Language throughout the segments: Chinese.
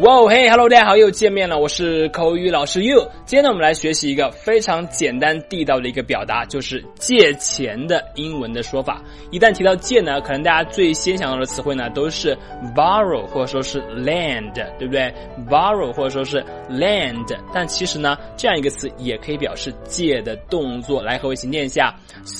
哇嘿 ，Hello， 大家好，又见面了，我是口语老师 You。今天呢，我们来学习一个非常简单地道的一个表达，就是借钱的英文的说法。一旦提到借呢，可能大家最先想到的词汇呢，都是 borrow 或者说是 lend， 对不对 ？borrow 或者说是 lend， 但其实呢，这样一个词也可以表示借的动作。来和我一起念一下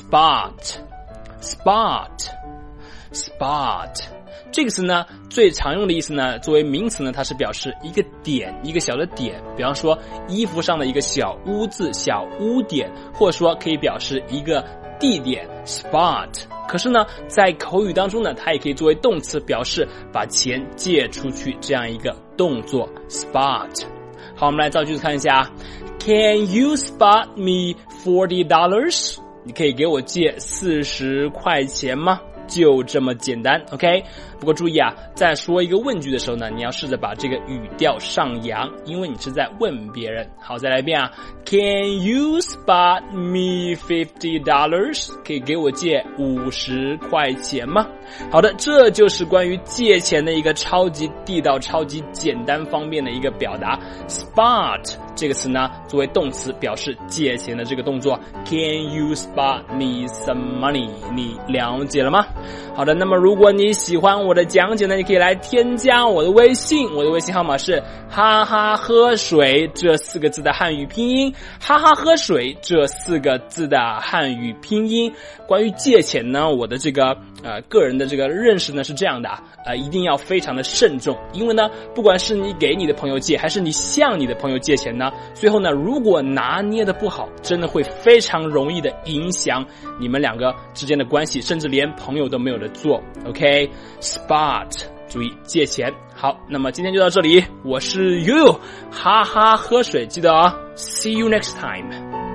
spot。这个词呢，最常用的意思呢，作为名词呢，它是表示一个点，一个小的点，比方说衣服上的一个小污渍、小污点，或者说可以表示一个地点 spot。可是呢，在口语当中呢，它也可以作为动词，表示把钱借出去这样一个动作 spot。好，我们来造句子看一下 ，Can you spot me $40？ 你可以给我借40块钱吗？就这么简单 ，OK。不过注意啊，在说一个问句的时候呢，你要试着把这个语调上扬，因为你是在问别人。好，再来一遍啊 ，Can you spot me $50？ 可以给我借50块钱吗？好的，这就是关于借钱的一个超级地道、超级简单方便的一个表达。spot 这个词呢，作为动词表示借钱的这个动作。Can you spot me some money？ 你了解了吗？好的，那么如果你喜欢我的讲解呢，你可以来添加我的微信，我的微信号码是哈哈喝水这4个字的汉语拼音，哈哈喝水这4个字的汉语拼音。关于借钱呢，我的这个个人的这个认识呢是这样的一定要非常的慎重，因为呢，不管是你给你的朋友借，还是你向你的朋友借钱呢，最后呢，如果拿捏的不好，真的会非常容易的影响你们两个之间的关系，甚至连朋友都没有得做。OK， spot， 注意借钱。好，那么今天就到这里，我是 You， 哈哈喝水，记得哦 ，See you next time。